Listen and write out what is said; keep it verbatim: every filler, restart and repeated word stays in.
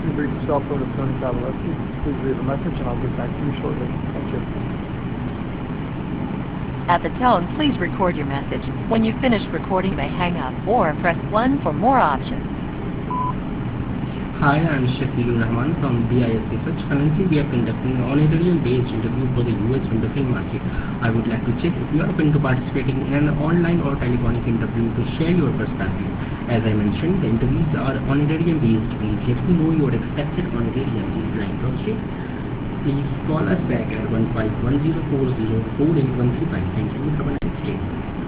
You've reached the cell phone of Tony Kavalevsky. Please leave a message and I'll get back to you shortly. Thank you. At the tone, please record your message. When you've finished recording, you may hang up or press one for more options. Hi, I'm Shakilur Rahman from B I S Research. Currently, we are conducting an honorarium-based interview for the U S window film market. I would like to check if you are open to participating in an online or telephonic interview to share your perspective. As I mentioned, the interviews are honorarium-based. Please let me know your expected honorarium in line proceed. Please call us back at one five one zero four zero four eight one three five. Thank you. Have a nice day.